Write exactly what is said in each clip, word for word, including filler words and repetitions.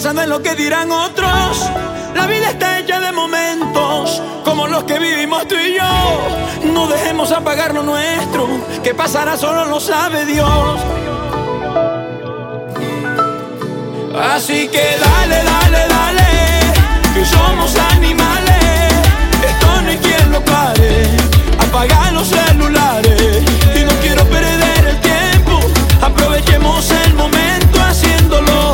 pensando en lo que dirán otros. La vida está hecha de momentos como los que vivimos tú y yo. No dejemos apagar lo nuestro, que pasará solo lo sabe Dios. Así que dale, dale, dale, que somos animales. Esto no hay quien lo pare. Apaga los celulares y no quiero perder el tiempo. Aprovechemos el momento haciéndolo.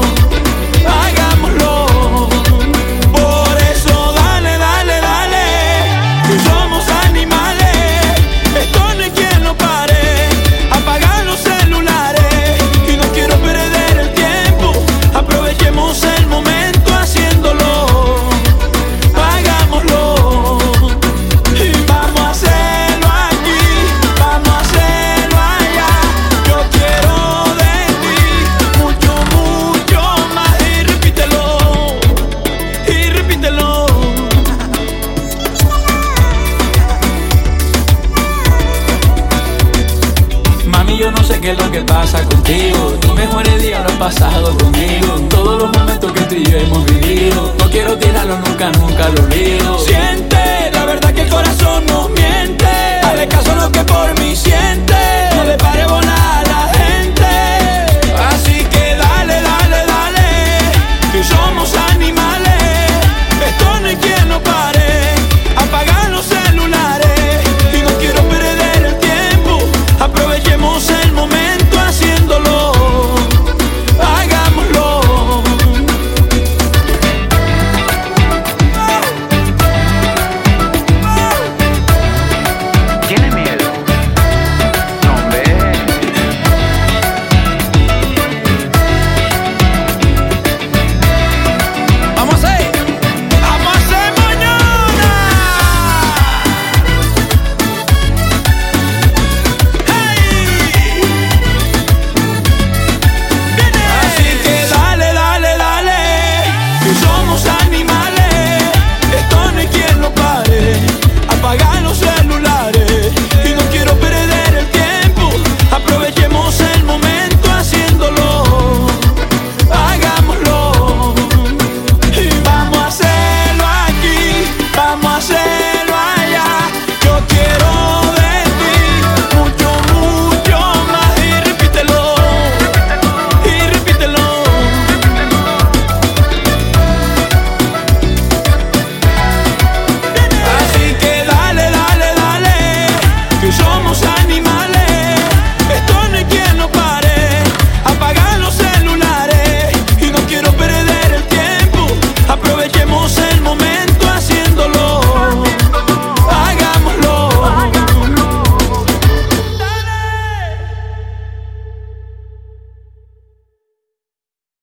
Hagámoslo. Por eso dale, dale, dale, que somos animales. Esto no hay quien lo pare. Apaga los celulares y no quiero perder el tiempo. Aprovechemos el momento haciéndolo. Hagámoslo. Y vamos a hacerlo aquí, vamos a hacerlo allá. Yo quiero de ti mucho, mucho más. Y repítelo, y repítelo. Mami, yo no sé qué es lo que pasa contigo. Tus mejores días lo has pasado conmigo. Todos los momentos que tú y yo hemos vivido, no quiero tirarlo nunca, nunca lo olvido. Siente, la verdad que el corazón nos miente.